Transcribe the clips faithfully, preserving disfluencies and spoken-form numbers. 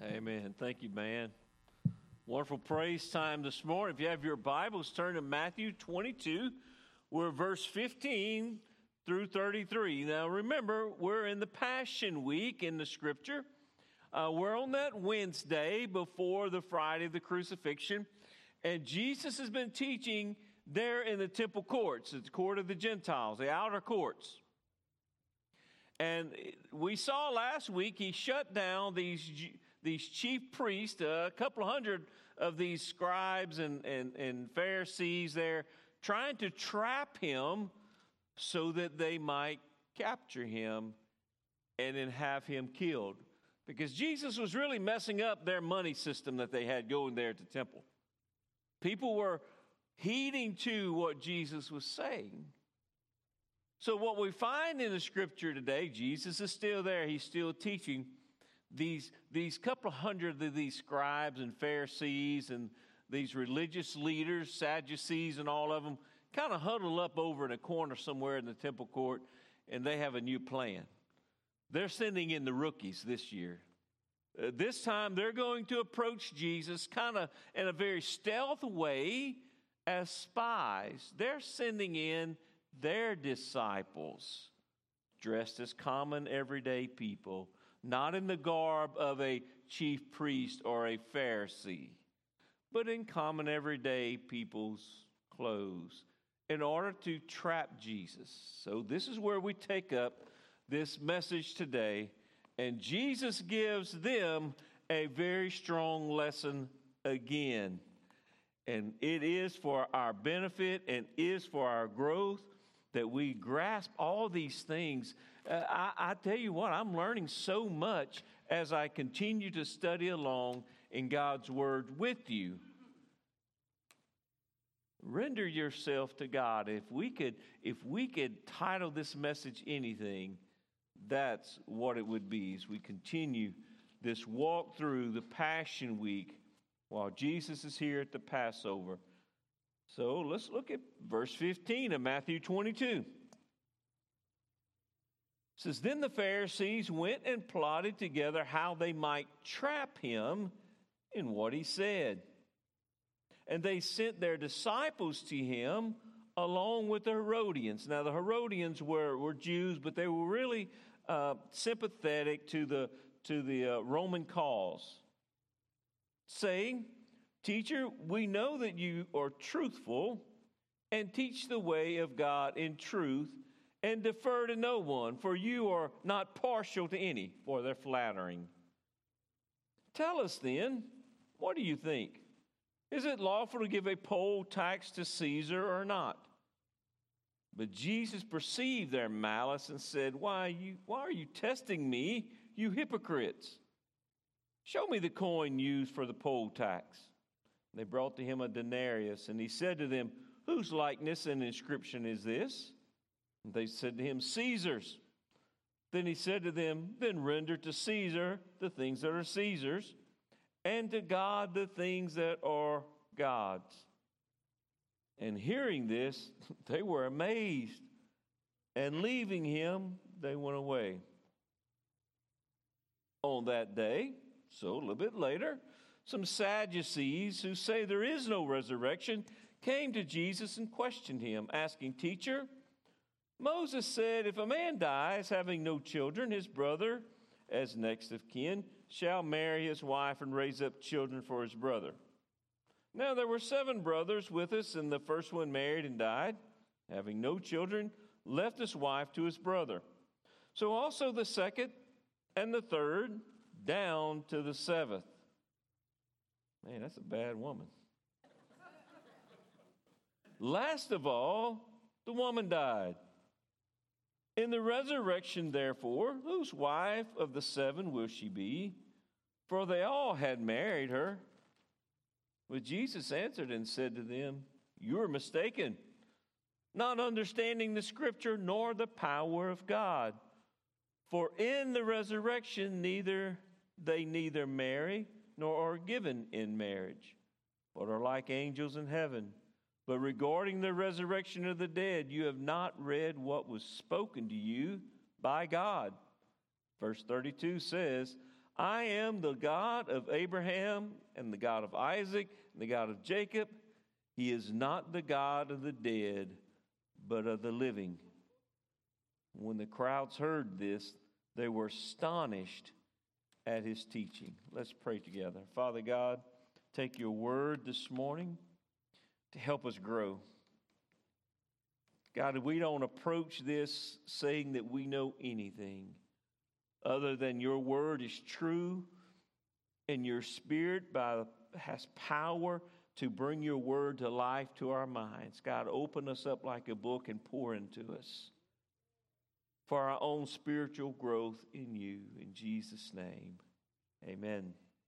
Amen. Thank you, man. Wonderful praise time this morning. If you have your Bibles, turn to Matthew twenty-two. We're verse fifteen through thirty-three. Now, remember, we're in the Passion Week in the Scripture. Uh, we're on that Wednesday before the Friday of the crucifixion. And Jesus has been teaching there in the temple courts, the court of the Gentiles, the outer courts. And we saw last week he shut down these, these chief priests, a couple of hundred of these scribes and, and, and Pharisees there, trying to trap him so that they might capture him and then have him killed. Because Jesus was really messing up their money system that they had going there at the temple. People were heeding to what Jesus was saying. So what we find in the Scripture today, Jesus is still there. He's still teaching. These, these couple of hundred of these scribes and Pharisees and these religious leaders, Sadducees and all of them, kind of huddle up over in a corner somewhere in the temple court, and they have a new plan. They're sending in the rookies this year. Uh, this time they're going to approach Jesus kind of in a very stealth way as spies. They're sending in their disciples dressed as common everyday people, not in the garb of a chief priest or a Pharisee, but in common everyday people's clothes in order to trap Jesus. So this is where we take up this message today, and Jesus gives them a very strong lesson again. And it is for our benefit and is for our growth that we grasp all these things. Uh, I, I tell you what, I'm learning so much as I continue to study along in God's Word with you. Render yourself to God. If we could, if we could title this message anything, that's what it would be as we continue this walk through the Passion Week while Jesus is here at the Passover. So let's look at verse fifteen of Matthew twenty-two. It says, "Then the Pharisees went and plotted together how they might trap him in what he said. And they sent their disciples to him along with the Herodians." Now the Herodians were, were Jews, but they were really uh, sympathetic to the, to the uh, Roman cause, saying, "Teacher, we know that you are truthful and teach the way of God in truth and defer to no one, for you are not partial to any," for they're flattering. "Tell us then, what do you think? Is it lawful to give a poll tax to Caesar or not?" But Jesus perceived their malice and said, why, you, why are you testing me, you hypocrites? Show me the coin used for the poll tax. They brought to him a denarius, and he said to them, "Whose likeness and inscription is this?" And they said to him, "Caesar's." Then he said to them, "Then render to Caesar the things that are Caesar's, and to God the things that are God's." And hearing this, they were amazed, and leaving him, they went away. On that day, so a little bit later, some Sadducees who say there is no resurrection came to Jesus and questioned him, asking, "Teacher, Moses said, if a man dies having no children, his brother, as next of kin, shall marry his wife and raise up children for his brother. Now there were seven brothers with us, and the first one married and died, having no children, left his wife to his brother. So also the second and the third, down to the seventh." Man, that's a bad woman. "Last of all, the woman died. In the resurrection, therefore, whose wife of the seven will she be? For they all had married her." But Jesus answered and said to them, "You are mistaken, not understanding the Scripture nor the power of God. For in the resurrection neither they neither marry nor are given in marriage, but are like angels in heaven. But regarding the resurrection of the dead, you have not read what was spoken to you by God." Verse thirty-two says, I am the God of Abraham and the God of Isaac and the God of Jacob. He is not the God of the dead, but of the living. When the crowds heard this, they were astonished at his teaching. Let's pray together. Father God, take your word this morning to help us grow. God, we don't approach this saying that we know anything other than your word is true and your spirit by, has power to bring your word to life to our minds. God, open us up like a book and pour into us for our own spiritual growth in you. In Jesus' name, amen.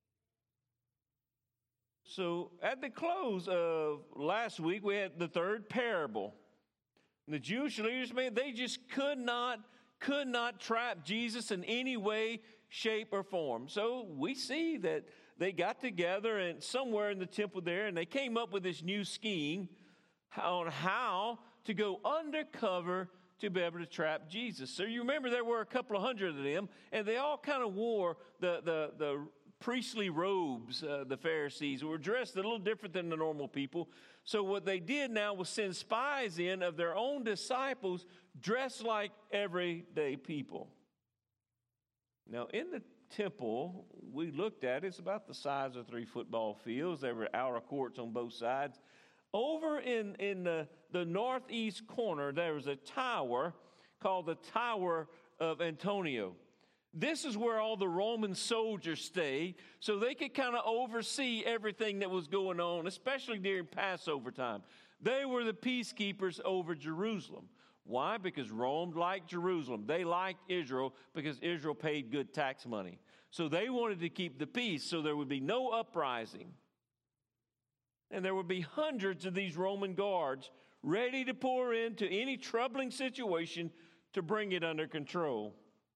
So at the close of last week, we had the third parable. The Jewish leaders, man, they just could not, could not trap Jesus in any way, shape, or form. So we see that they got together and somewhere in the temple there, and they came up with this new scheme on how to go undercover to be able to trap Jesus. So you remember there were a couple of hundred of them, and they all kind of wore the, the, the priestly robes, uh, the Pharisees, who were dressed a little different than the normal people. So what they did now was send spies in of their own disciples dressed like everyday people. Now, in the temple, we looked at, it's about the size of three football fields. There were outer courts on both sides. Over in, in the, the northeast corner, there was a tower called the Tower of Antonio. This is where all the Roman soldiers stayed, so they could kind of oversee everything that was going on, especially during Passover time. They were the peacekeepers over Jerusalem. Why? Because Rome liked Jerusalem. They liked Israel because Israel paid good tax money. So they wanted to keep the peace so there would be no uprising. And there would be hundreds of these Roman guards ready to pour into any troubling situation to bring it under control.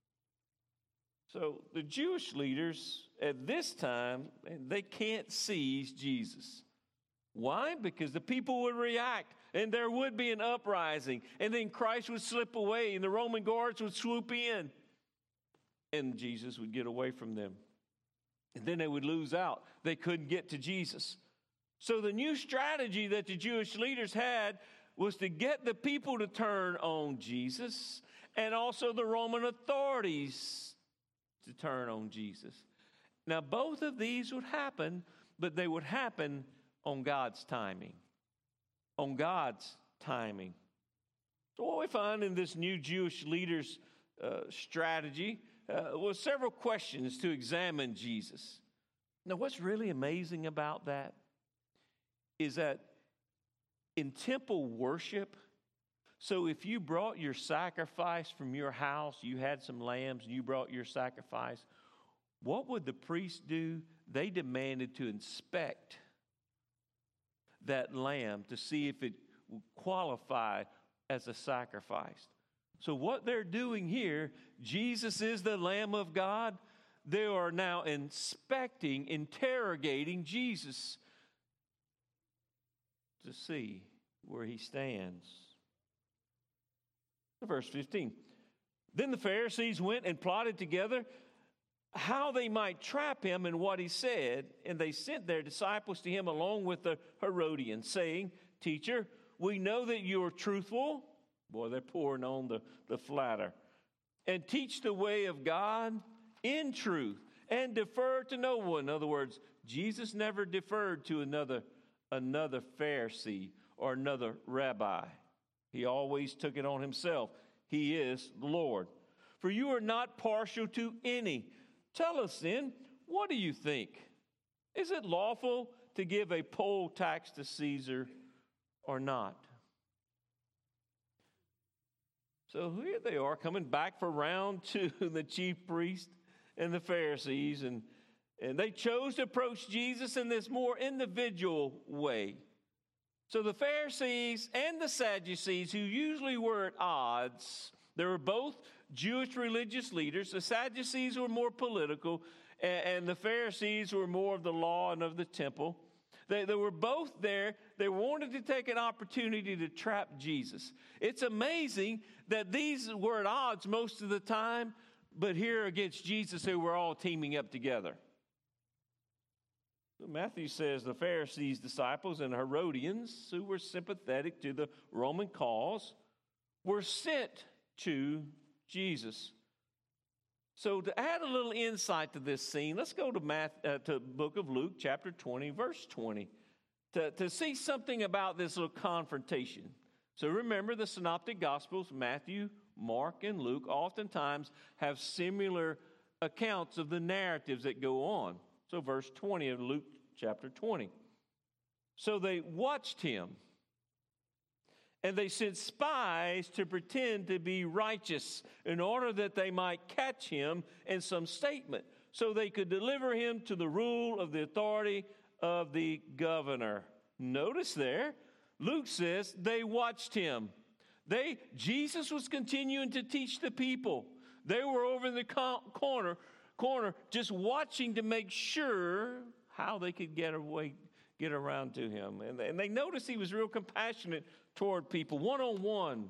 So the Jewish leaders at this time, they can't seize Jesus. Why? Because the people would react and there would be an uprising, and then Christ would slip away and the Roman guards would swoop in and Jesus would get away from them. And then they would lose out. They couldn't get to Jesus. So the new strategy that the Jewish leaders had was to get the people to turn on Jesus and also the Roman authorities to turn on Jesus. Now, both of these would happen, but they would happen on God's timing. On God's timing. So what we find in this new Jewish leaders' uh, strategy uh, was several questions to examine Jesus. Now, what's really amazing about that is that in temple worship, so if you brought your sacrifice from your house, you had some lambs and you brought your sacrifice, what would the priest do? They demanded to inspect that lamb to see if it would qualify as a sacrifice. So what they're doing here, Jesus is the Lamb of God. They are now inspecting, interrogating Jesus to see where he stands. Verse fifteen. Then the Pharisees went and plotted together how they might trap him in what he said, and they sent their disciples to him along with the Herodians, saying, "Teacher, we know that you are truthful." Boy, they're pouring on the, the flatter. "And teach the way of God in truth, and defer to no one." In other words, Jesus never deferred to another, another Pharisee or another rabbi. He always took it on himself. He is the Lord. "For you are not partial to any. Tell us then, what do you think? Is it lawful to give a poll tax to Caesar or not?" So here they are coming back for round two, the chief priest and the Pharisees. And, and they chose to approach Jesus in this more individual way. So the Pharisees and the Sadducees, who usually were at odds, they were both Jewish religious leaders. The Sadducees were more political, and, and the Pharisees were more of the law and of the temple. They, they were both there. They wanted to take an opportunity to trap Jesus. It's amazing that these were at odds most of the time, but here against Jesus, who were all teaming up together. So Matthew says the Pharisees' disciples and Herodians, who were sympathetic to the Roman cause, were sent to Jesus. So to add a little insight to this scene, let's go to Math, uh, to the book of Luke, chapter twenty, verse twenty, to, to see something about this little confrontation. So remember, the Synoptic Gospels, Matthew, Mark, and Luke, oftentimes have similar accounts of the narratives that go on. So verse twenty of Luke chapter twenty. So they watched him, and they sent spies to pretend to be righteous in order that they might catch him in some statement, so they could deliver him to the rule of the authority of the governor. Notice there, Luke says they watched him. They, Jesus was continuing to teach the people. They were over in the corner, corner just watching to make sure how they could get away, get around to him. And, and they noticed he was real compassionate toward people, one-on-one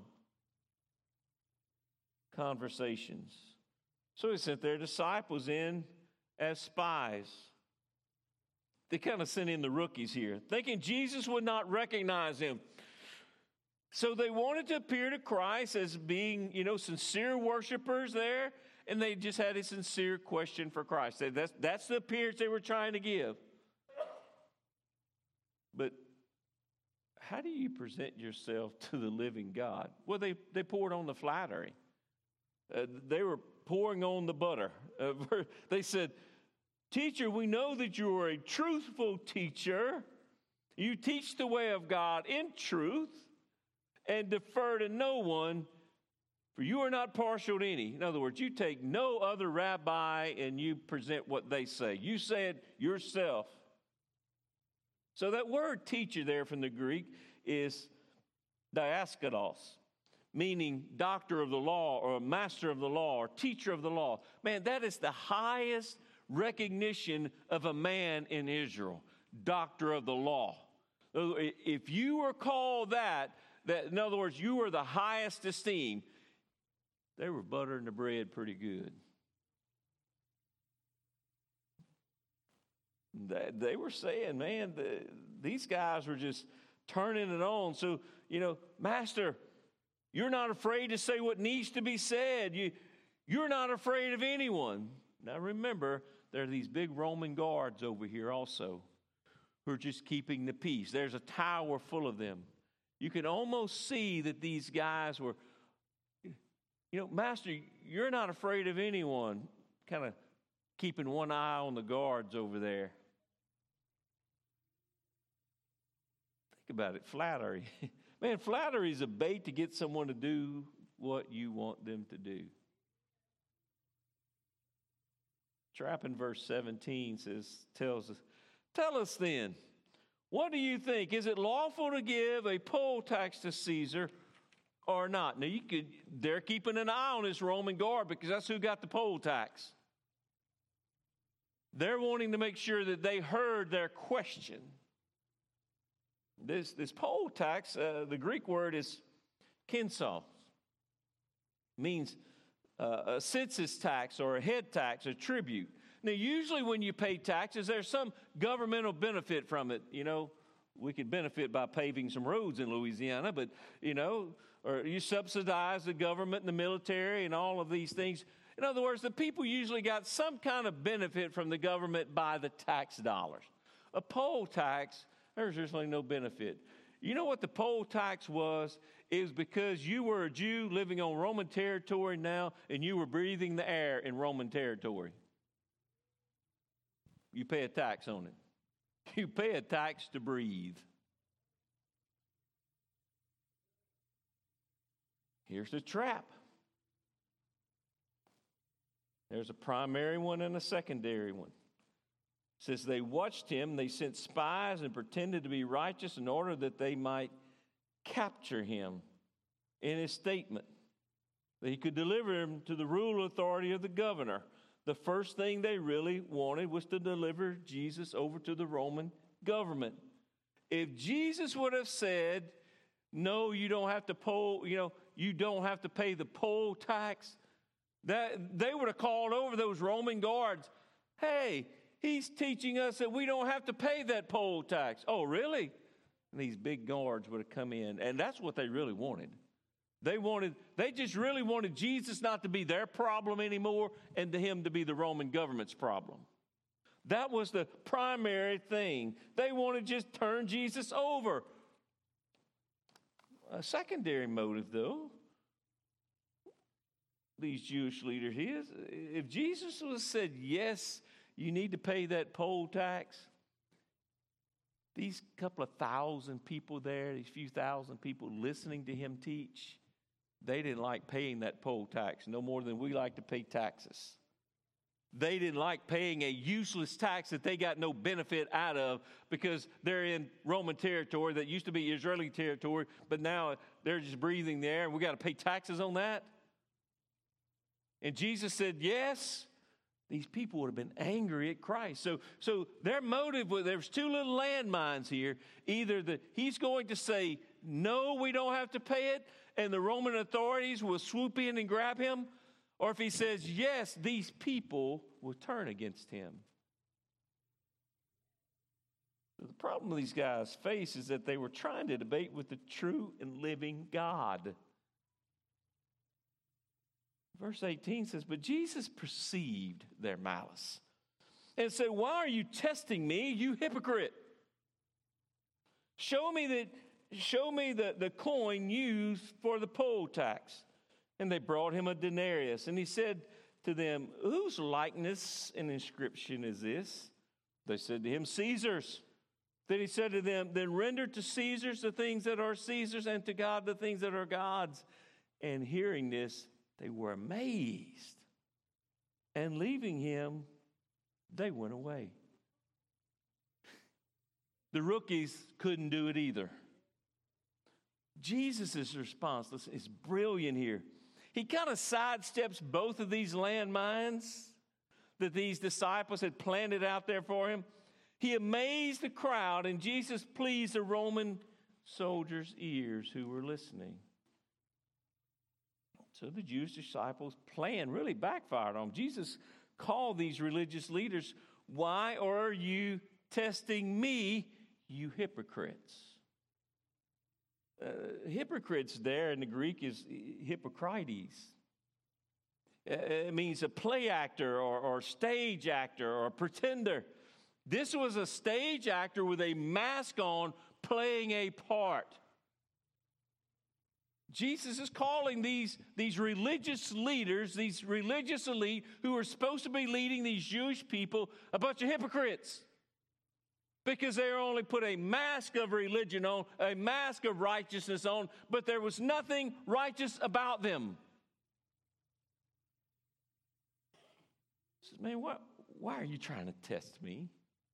conversations. So he sent their disciples in as spies. They kind of sent in the rookies here, thinking Jesus would not recognize him. So they wanted to appear to Christ as being, you know, sincere worshipers there, and they just had a sincere question for Christ. That's, that's the appearance they were trying to give. But how do you present yourself to the living God? Well, they, they poured on the flattery. Uh, they were pouring on the butter. Uh, they said, "Teacher, we know that you are a truthful teacher. You teach the way of God in truth and defer to no one, for you are not partial to any." In other words, you take no other rabbi and you present what they say. You say it yourself. So that word teacher there from the Greek is diaskalos, meaning doctor of the law or a master of the law or teacher of the law. Man, that is the highest recognition of a man in Israel, doctor of the law. If you were called that, that in other words, you were the highest esteem, they were buttering the bread pretty good. They were saying, man, the, these guys were just turning it on. So, you know, Master, you're not afraid to say what needs to be said. You, you're not afraid of anyone. Now, remember, there are these big Roman guards over here also who are just keeping the peace. There's a tower full of them. You can almost see that these guys were, you know, Master, you're not afraid of anyone, kind of keeping one eye on the guards over there. Think about it, flattery. Man, flattery is a bait to get someone to do what you want them to do. Trap in verse seventeen says, tells us, "Tell us then, what do you think? Is it lawful to give a poll tax to Caesar or not?" Now, you could, they're keeping an eye on this Roman guard because that's who got the poll tax. They're wanting to make sure that they heard their question. This, this poll tax, uh, the Greek word is kinsos, means uh, a census tax or a head tax, a tribute. Now, usually when you pay taxes, there's some governmental benefit from it. You know, we could benefit by paving some roads in Louisiana, but, you know, or you subsidize the government and the military and all of these things. In other words, the people usually got some kind of benefit from the government by the tax dollars. A poll tax, there's usually no benefit. You know what the poll tax was? It was because you were a Jew living on Roman territory now, and you were breathing the air in Roman territory. You pay a tax on it. You pay a tax to breathe. Here's the trap. There's a primary one and a secondary one. It says they watched him, they sent spies and pretended to be righteous in order that they might capture him in his statement, that he could deliver him to the rule authority of the governor. The first thing they really wanted was to deliver Jesus over to the Roman government. If Jesus would have said, "No, you don't have to poll, you know, you don't have to pay the poll tax," That they would have called over those Roman guards. Hey, he's teaching us that we don't have to pay that poll tax. Oh, really? And these big guards would have come in, and that's what they really wanted. They wanted, they just really wanted Jesus not to be their problem anymore and to him to be the Roman government's problem. That was the primary thing. They wanted to just turn Jesus over. A secondary motive, though, these Jewish leaders, is if Jesus would have said, yes, you need to pay that poll tax, these couple of thousand people there, these few thousand people listening to him teach, they didn't like paying that poll tax no more than we like to pay taxes. They didn't like paying a useless tax that they got no benefit out of because they're in Roman territory that used to be Israeli territory, but now they're just breathing the air and we got to pay taxes on that. And Jesus said, yes, these people would have been angry at Christ. So, so their motive was, there's two little landmines here. Either that he's going to say, no, we don't have to pay it, and the Roman authorities will swoop in and grab him, or if he says, yes, these people will turn against him. The problem these guys face is that they were trying to debate with the true and living God. Verse eighteen says, but Jesus perceived their malice and said, why are you testing me, you hypocrite? Show me that, show me the, the coin used for the poll tax. And they brought him a denarius. And he said to them, whose likeness and inscription is this? They said to him, Caesar's. Then he said to them, then render to Caesar's the things that are Caesar's, and to God the things that are God's. And hearing this, they were amazed. And leaving him, they went away. The rookies couldn't do it either. Jesus' response, listen, is brilliant here. He kind of sidesteps both of these landmines that these disciples had planted out there for him. He amazed the crowd, and Jesus pleased the Roman soldiers' ears who were listening. So the Jewish disciples' plan really backfired on them. Jesus called these religious leaders, why are you testing me, you hypocrites? Uh, hypocrites there in the Greek is Hippocrates. Uh, it means a play actor or, or stage actor or pretender. This was a stage actor with a mask on playing a part. Jesus is calling these, these religious leaders, these religious elite who are supposed to be leading these Jewish people, a bunch of hypocrites. Because they only put a mask of religion on, a mask of righteousness on, but there was nothing righteous about them. He says, man, what, why are you trying to test me?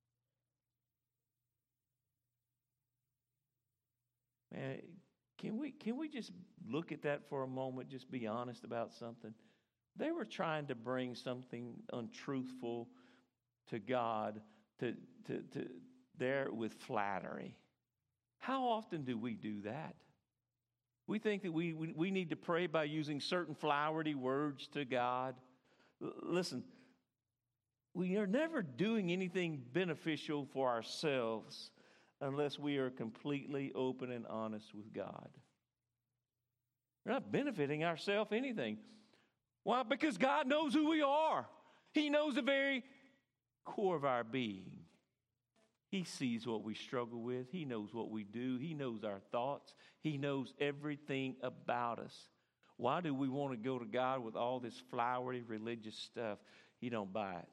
Man, can we, can we just look at that for a moment, just be honest about something? They were trying to bring something untruthful to God, to, to, to there with flattery. How often do we do that? We think that we, we, we need to pray by using certain flowery words to God. L- listen, we are never doing anything beneficial for ourselves unless we are completely open and honest with God. We're not benefiting ourselves anything. Why? Because God knows who we are. He knows the very core of our being. He sees what we struggle with. He knows what we do. He knows our thoughts. He knows everything about us. Why do we want to go to God with all this flowery religious stuff? He don't buy it.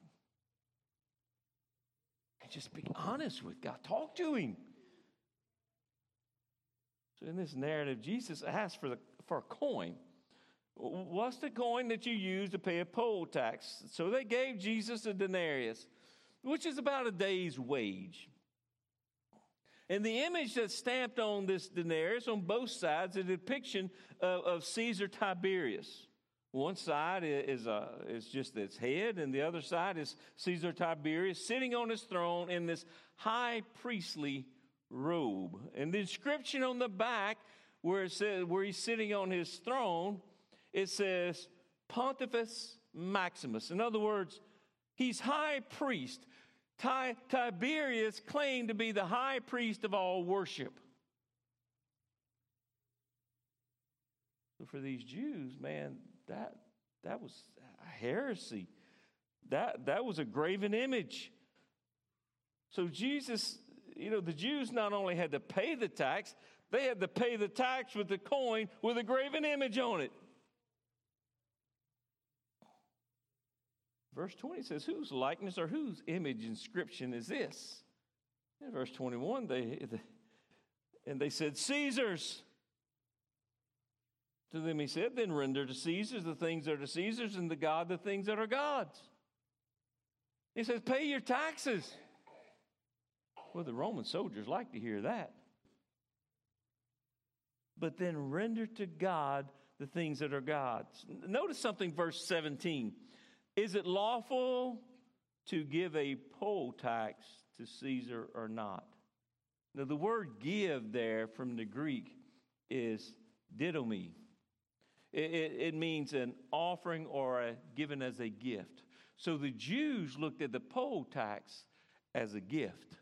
And just be honest with God. Talk to him. So in this narrative, Jesus asked for, the, for a coin. What's the coin that you use to pay a poll tax? So they gave Jesus a denarius, which is about a day's wage. And the image that's stamped on this denarius on both sides is a depiction of, of Caesar Tiberius. One side is, uh, is just its head, and the other side is Caesar Tiberius sitting on his throne in this high priestly robe. And the inscription on the back, where it says where he's sitting on his throne, it says Pontifex Maximus. In other words, he's high priest. Ti- Tiberius claimed to be the high priest of all worship. So for these Jews, man, that that was a heresy. That that was a graven image. So Jesus, you know, the Jews not only had to pay the tax, they had to pay the tax with the coin with a graven image on it. Verse twenty says, whose likeness or whose image inscription is this? In verse twenty-one, they, and they said, Caesar's. To them he said, then render to Caesar the things that are Caesar's, and to God the things that are God's. He says, pay your taxes. Well, the Roman soldiers like to hear that. But then render to God the things that are God's. Notice something, verse seventeen. Is it lawful to give a poll tax to Caesar or not? Now, the word give there from the Greek is didomi. It, it, it means an offering or a given as a gift. So the Jews looked at the poll tax as a gift.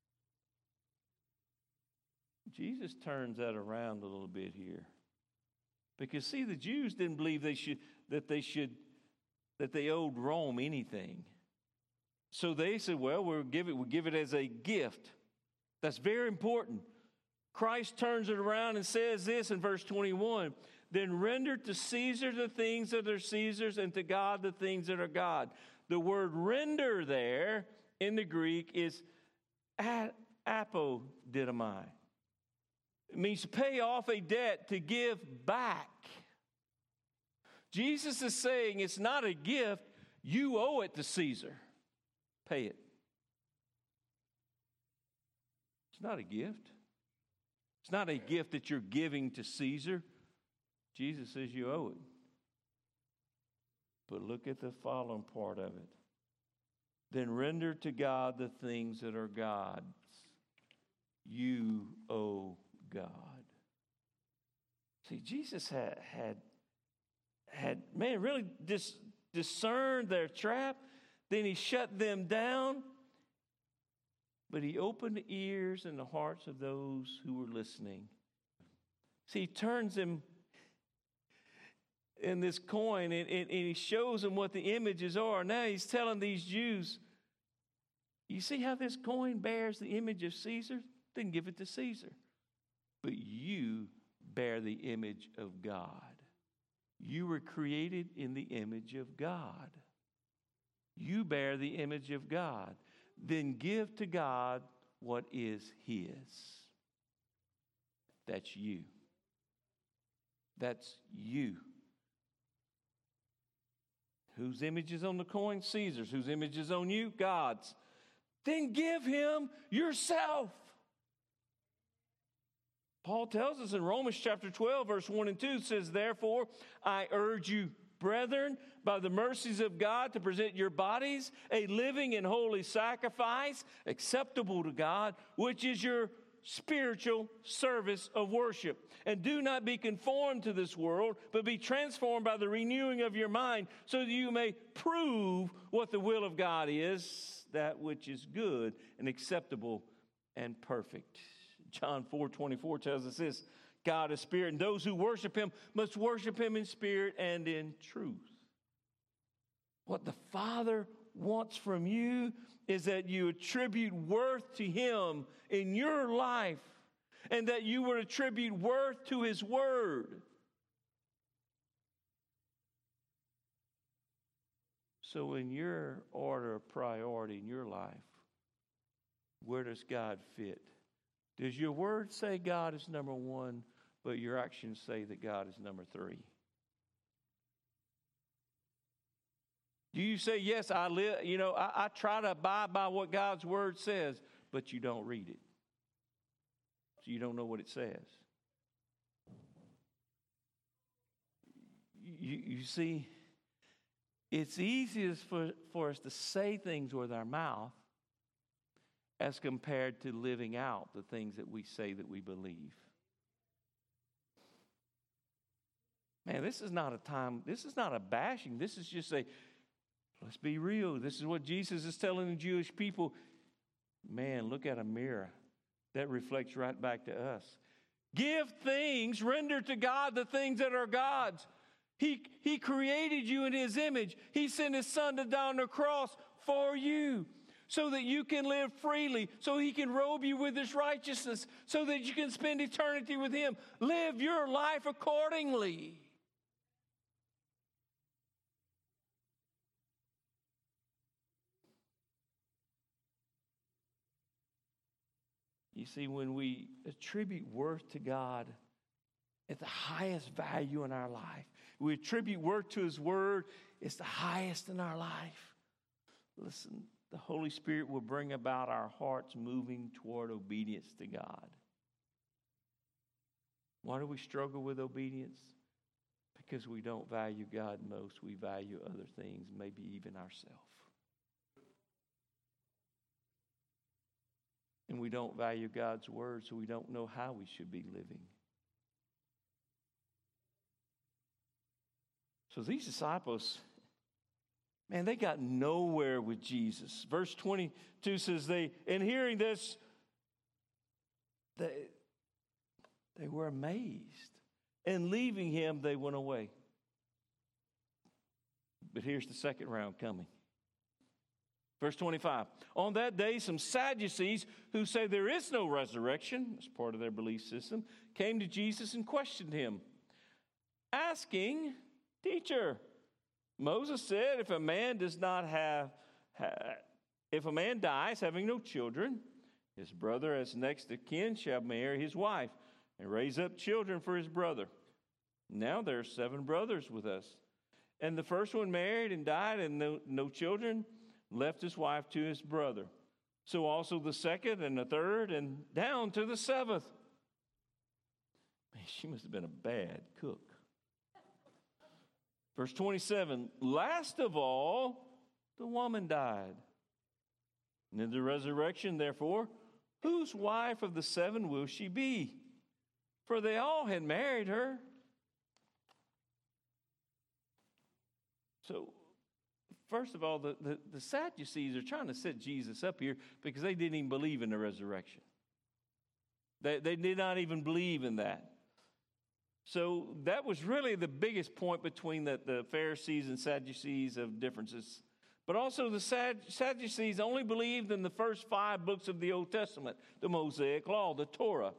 Jesus turns that around a little bit here. Because, see, the Jews didn't believe they should that they should that they owed Rome anything. So they said, well, we'll give it, we'll give it as a gift. That's very important. Christ turns it around and says this in verse twenty-one, then render to Caesar the things that are Caesar's, and to God the things that are God. The word render there in the Greek is apodidomai. It means to pay off a debt, to give back. Jesus is saying it's not a gift. You owe it to Caesar. Pay it. It's not a gift. It's not a gift that you're giving to Caesar. Jesus says you owe it. But look at the following part of it. Then render to God the things that are God's. You owe God. See, Jesus had had had, man, really dis, discerned their trap. Then he shut them down. But he opened the ears and the hearts of those who were listening. See, he turns them in this coin, and, and, and he shows them what the images are. Now he's telling these Jews, you see how this coin bears the image of Caesar? Then give it to Caesar. But you bear the image of God. You were created in the image of God. You bear the image of God. Then give to God what is his. That's you. That's you. Whose image is on the coin? Caesar's. Whose image is on you? God's. Then give him yourself. Paul tells us in Romans chapter twelve, verse one and two, says, therefore, I urge you, brethren, by the mercies of God, to present your bodies a living and holy sacrifice, acceptable to God, which is your spiritual service of worship. And do not be conformed to this world, but be transformed by the renewing of your mind, so that you may prove what the will of God is, that which is good and acceptable and perfect. John four twenty-four tells us this, God is spirit, and those who worship him must worship him in spirit and in truth. What the Father wants from you is that you attribute worth to him in your life, and that you would attribute worth to his word. So in your order of priority in your life, where does God fit? Does your word say God is number one, but your actions say that God is number three? Do you say, yes, I live, you know, I, I try to abide by what God's word says, but you don't read it? So you don't know what it says. You, you see, it's easiest for, for us to say things with our mouth as compared to living out the things that we say that we believe. Man, this is not a time, this is not a bashing. This is just a, let's be real. This is what Jesus is telling the Jewish people. Man, look at a mirror. That reflects right back to us. Give things, render to God the things that are God's. He, he created you in His image. He sent His Son to die on the cross for you so that you can live freely, so He can robe you with His righteousness, so that you can spend eternity with Him. Live your life accordingly. You see, when we attribute worth to God at the highest value in our life, we attribute worth to His Word, it's the highest in our life. Listen, the Holy Spirit will bring about our hearts moving toward obedience to God. Why do we struggle with obedience? Because we don't value God most. We value other things, maybe even ourselves. And we don't value God's word, so we don't know how we should be living. So these disciples, man, they got nowhere with Jesus. Verse twenty-two says, they, in hearing this, they, they were amazed. And leaving Him, they went away. But here's the second round coming. Verse twenty-five, on that day, some Sadducees who say there is no resurrection, as part of their belief system, came to Jesus and questioned Him, asking, Teacher, Moses said if a man does not have, if a man dies having no children, his brother as next of kin shall marry his wife and raise up children for his brother. Now there are seven brothers with us. And the first one married and died and no, no children, left his wife to his brother. So also the second and the third and down to the seventh. Man, she must have been a bad cook. Verse twenty-seven, last of all, the woman died. And in the resurrection, therefore, whose wife of the seven will she be? For they all had married her. So, first of all, the, the, the Sadducees are trying to set Jesus up here because they didn't even believe in the resurrection. They, they did not even believe in that. So that was really the biggest point between the, the Pharisees and Sadducees of differences. But also the Sad, Sadducees only believed in the first five books of the Old Testament, the Mosaic Law, the Torah.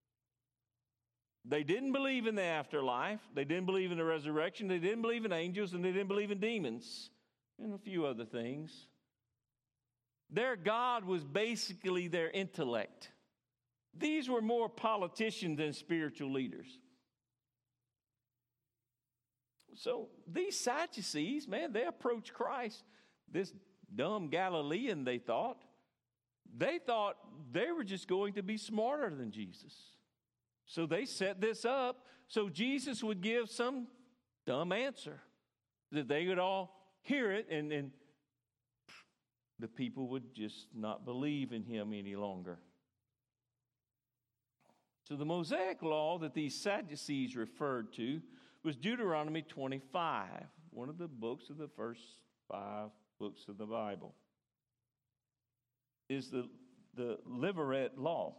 They didn't believe in the afterlife. They didn't believe in the resurrection. They didn't believe in angels, and they didn't believe in demons, and a few other things. Their God was basically their intellect. These were more politicians than spiritual leaders. So these Sadducees, man, they approached Christ. This dumb Galilean, they thought. They thought they were just going to be smarter than Jesus. So they set this up so Jesus would give some dumb answer that they would all hear it, and, and the people would just not believe in Him any longer. So the Mosaic Law that these Sadducees referred to was Deuteronomy twenty-five, one of the books of the first five books of the Bible. Is the, the Levirate law.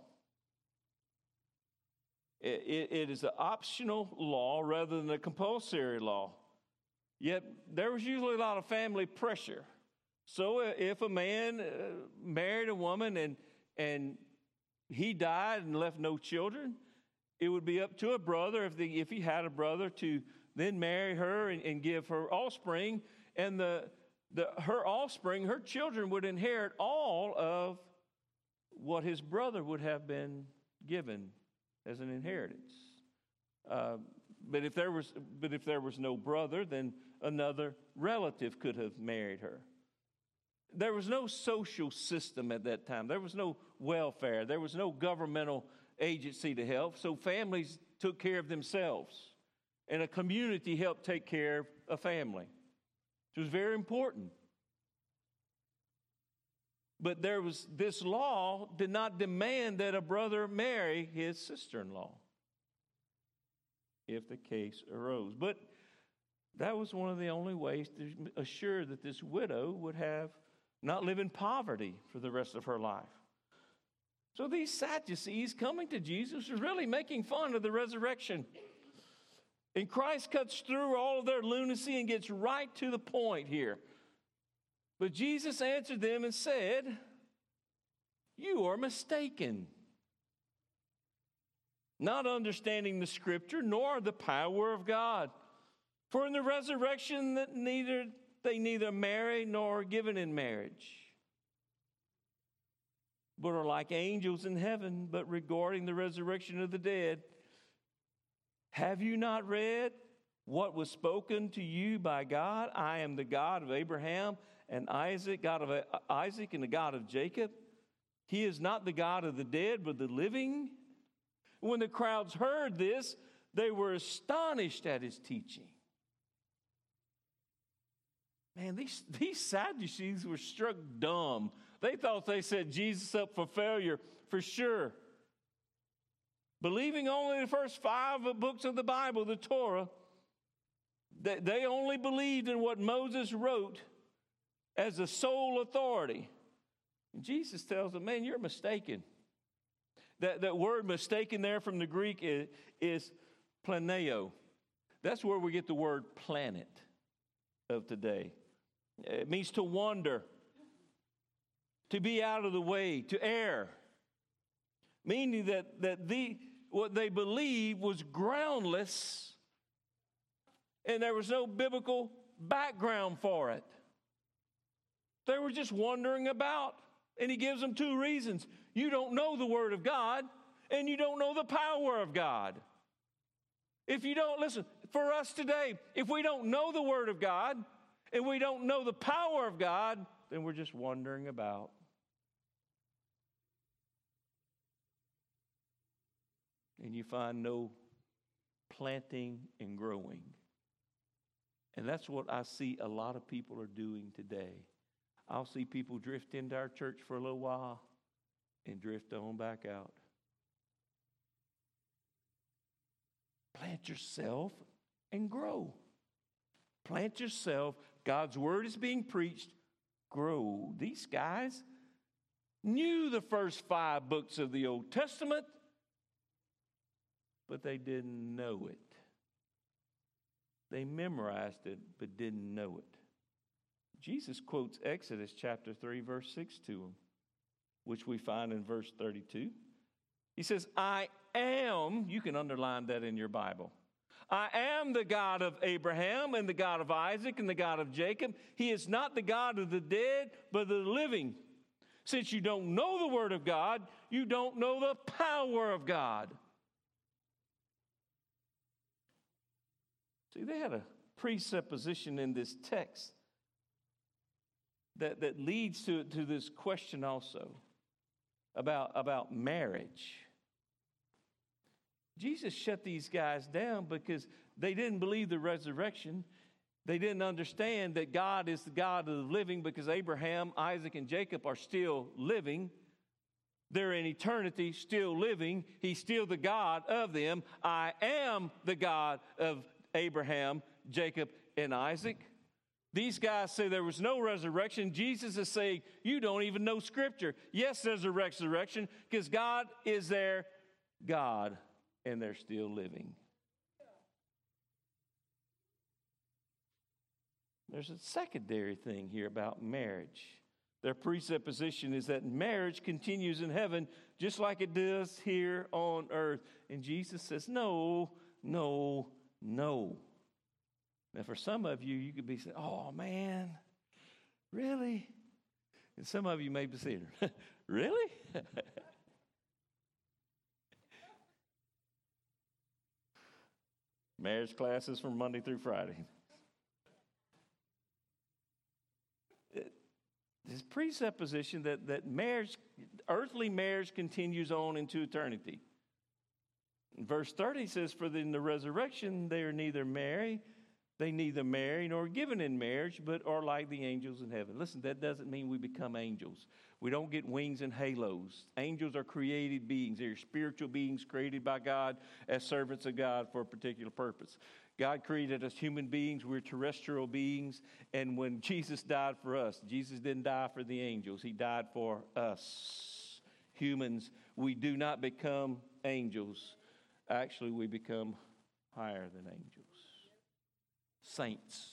It, it, it is an optional law rather than a compulsory law. Yet there was usually a lot of family pressure. So if a man uh, married a woman and and he died and left no children, it would be up to a brother, if, the, if he had a brother, to then marry her and, and give her offspring. And the, the her offspring, her children, would inherit all of what his brother would have been given as an inheritance. Uh, but if there was, but if there was no brother, then another relative could have married her. There was no social system at that time. There was no welfare. There was no governmental agency to help. So families took care of themselves, and a community helped take care of a family. It was very important. But there was this law did not demand that a brother marry his sister-in-law. if the case arose. But that was one of the only ways to assure that this widow would have not live in poverty for the rest of her life. So these Sadducees coming to Jesus are really making fun of the resurrection. And Christ cuts through all of their lunacy and gets right to the point here. But Jesus answered them and said, "You are mistaken, not understanding the Scripture nor the power of God. For in the resurrection that neither they neither marry nor are given in marriage, but are like angels in heaven. But regarding the resurrection of the dead, have you not read what was spoken to you by God? I am the God of Abraham and Isaac, God of Isaac and the God of Jacob. He is not the God of the dead, but the living." When the crowds heard this, they were astonished at his teaching. Man, these, these Sadducees were struck dumb. They thought they set Jesus up for failure for sure. Believing only the first five books of the Bible, the Torah, they, they only believed in what Moses wrote as the sole authority. And Jesus tells them, man, you're mistaken. That, that word mistaken there from the Greek is, is planeo. That's where we get the word planet of today. It means to wander, to be out of the way, to err. Meaning that, that the, what they believed was groundless and there was no biblical background for it. They were just wandering about. And he gives them two reasons. You don't know the Word of God, and you don't know the power of God. If you don't, listen, for us today, if we don't know the Word of God, and we don't know the power of God, then we're just wandering about. And you find no planting and growing. And that's what I see a lot of people are doing today. I'll see people drift into our church for a little while and drift on back out. Plant yourself and grow. Plant yourself. God's word is being preached. Grow. These guys knew the first five books of the Old Testament, but they didn't know it. They memorized it, but didn't know it. Jesus quotes Exodus chapter three, verse six to them, which we find in verse thirty-two. He says, I am, you can underline that in your Bible. I am the God of Abraham and the God of Isaac and the God of Jacob. He is not the God of the dead, but the living. Since you don't know the word of God, you don't know the power of God. See, they had a presupposition in this text that, that leads to, to this question also about, about marriage. Jesus shut these guys down because they didn't believe the resurrection. They didn't understand that God is the God of the living because Abraham, Isaac, and Jacob are still living. They're in eternity, still living. He's still the God of them. I am the God of Abraham, Jacob, and Isaac. These guys say there was no resurrection. Jesus is saying, you don't even know Scripture. Yes, there's a resurrection because God is their God, and they're still living. There's a secondary thing here about marriage. Their presupposition is that marriage continues in heaven just like it does here on earth. And Jesus says, no, no, no. Now, for some of you, you could be saying, oh, man, really? And some of you may be saying, really? Marriage classes from Monday through Friday. This presupposition that, that marriage, earthly marriage continues on into eternity. In verse thirty says, for in the resurrection they are neither married, they neither marry nor given in marriage, but are like the angels in heaven. Listen, that doesn't mean we become angels. We don't get wings and halos. Angels are created beings. They're spiritual beings created by God as servants of God for a particular purpose. God created us human beings. We're terrestrial beings. And when Jesus died for us, Jesus didn't die for the angels. He died for us, humans. We do not become angels. Actually, we become higher than angels. Saints.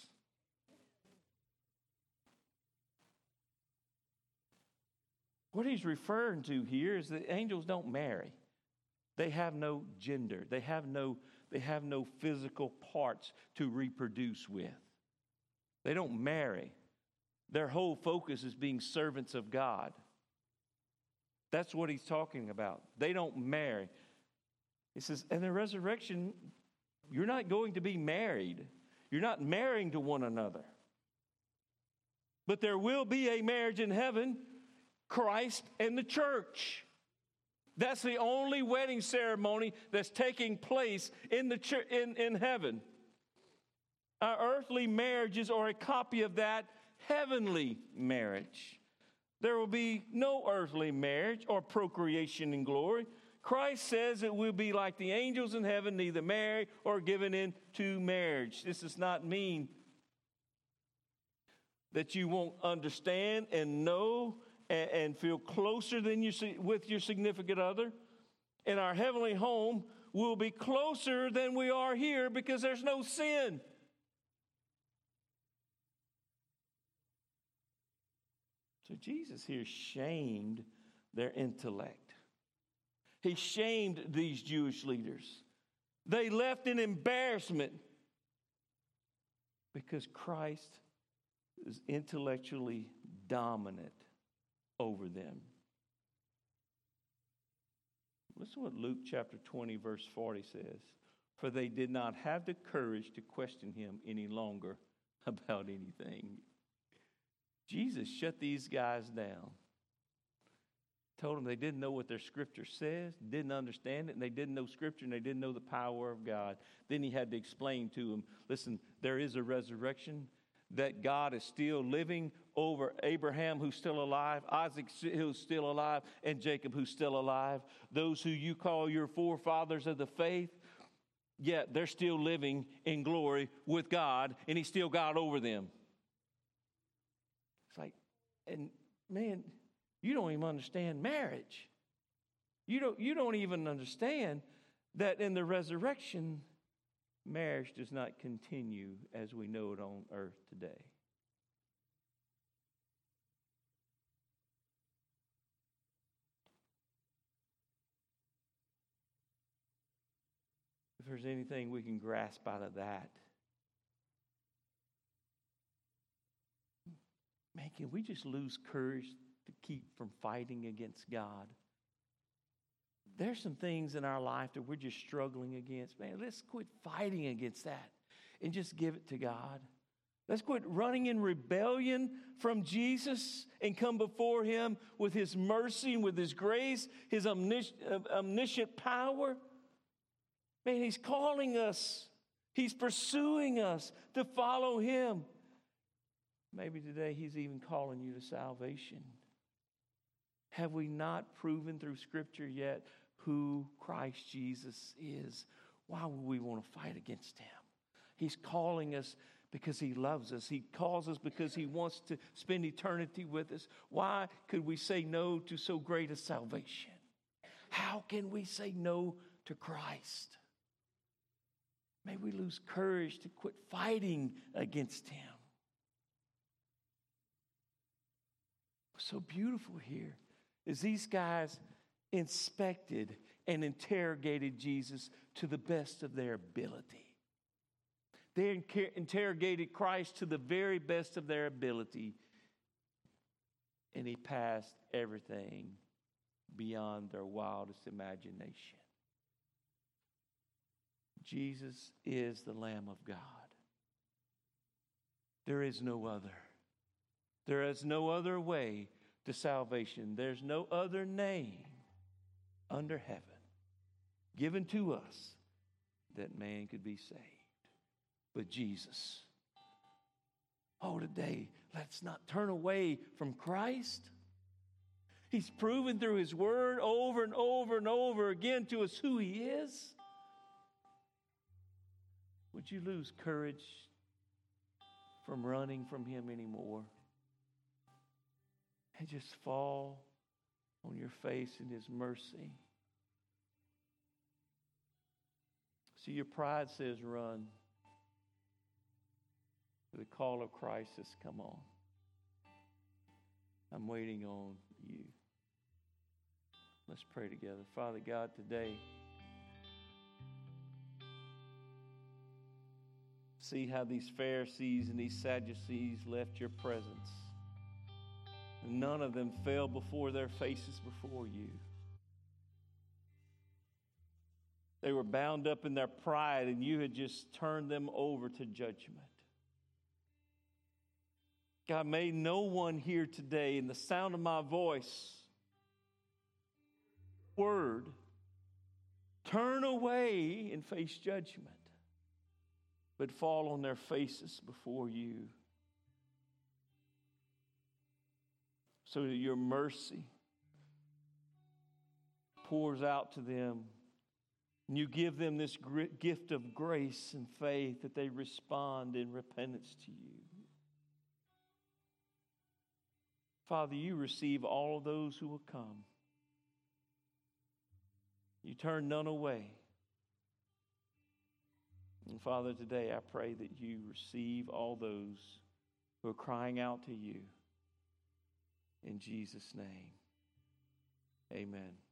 What he's referring to here is that angels don't marry. They have no gender. They have no, they have no physical parts to reproduce with. They don't marry. Their whole focus is being servants of God. That's what he's talking about. They don't marry. He says, and the resurrection, you're not going to be married. You're not marrying to one another. But there will be a marriage in heaven, Christ and the church. That's the only wedding ceremony that's taking place in the church, in, in heaven. Our earthly marriages are a copy of that heavenly marriage. There will be no earthly marriage or procreation in glory. Christ says it will be like the angels in heaven, neither marry or given into marriage. This does not mean that you won't understand and know and, and feel closer than you with your significant other. In our heavenly home, we'll be closer than we are here because there's no sin. So Jesus here shamed their intellect. He shamed these Jewish leaders. They left in embarrassment because Christ is intellectually dominant over them. Listen to what Luke chapter twenty, verse forty says. For they did not have the courage to question him any longer about anything. Jesus shut these guys down. Told them they didn't know what their scripture says, didn't understand it, and they didn't know scripture, and they didn't know the power of God. Then he had to explain to them, listen, there is a resurrection, that God is still living over Abraham, who's still alive, Isaac, who's still alive, and Jacob, who's still alive. Those who you call your forefathers of the faith, yet they're still living in glory with God, and he's still God over them. It's like, and man, you don't even understand marriage. You don't, you don't even understand that in the resurrection, marriage does not continue as we know it on earth today. If there's anything we can grasp out of that, man, can we just lose courage to keep from fighting against God? There's some things in our life that we're just struggling against. Man, let's quit fighting against that and just give it to God. Let's quit running in rebellion from Jesus and come before him with his mercy and with his grace, his omnis- omniscient power. Man, he's calling us. He's pursuing us to follow him. Maybe today he's even calling you to salvation. Have we not proven through Scripture yet who Christ Jesus is? Why would we want to fight against him? He's calling us because he loves us. He calls us because he wants to spend eternity with us. Why could we say no to so great a salvation? How can we say no to Christ? May we lose courage to quit fighting against him. What's so beautiful here is these guys inspected and interrogated Jesus to the best of their ability. They inter- interrogated Christ to the very best of their ability, and he passed everything beyond their wildest imagination. Jesus is the Lamb of God. There is no other. There is no other way to salvation. There's no other name under heaven given to us that man could be saved but Jesus. Oh, today, let's not turn away from Christ. He's proven through His Word over and over and over again to us who He is. Would you lose courage from running from Him anymore? And just fall on your face in His mercy. See, your pride says run. The call of Christ says, come on. I'm waiting on you. Let's pray together. Father God, today, see how these Pharisees and these Sadducees left your presence. None of them fell before their faces before you. They were bound up in their pride, and you had just turned them over to judgment. God, may no one here today, in the sound of my voice, word, turn away and face judgment, but fall on their faces before you, so that your mercy pours out to them, and you give them this gift of grace and faith that they respond in repentance to you. Father, you receive all of those who will come. You turn none away. And Father, today I pray that you receive all those who are crying out to you. In Jesus' name, amen.